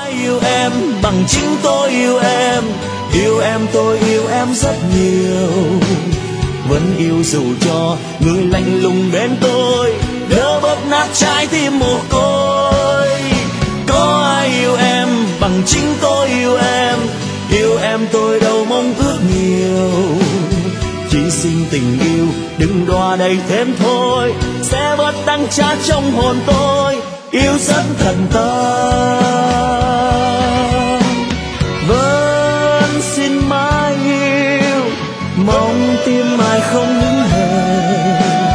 ai yêu em bằng chính tôi yêu em. Yêu em tôi yêu em rất nhiều, vẫn yêu dù cho người lạnh lùng bên tôi lỡ bóp nát trái tim mồ côi. Có ai yêu em bằng chính tôi yêu em. Yêu em tôi đâu mong ước nhiều, chỉ xin tình yêu đừng đọa đầy thêm thôi, sẽ bớt đắng chát trong hồn tôi. Yêu rất thật tâm, vẫn xin mãi yêu, mong tim ai không những hẹn.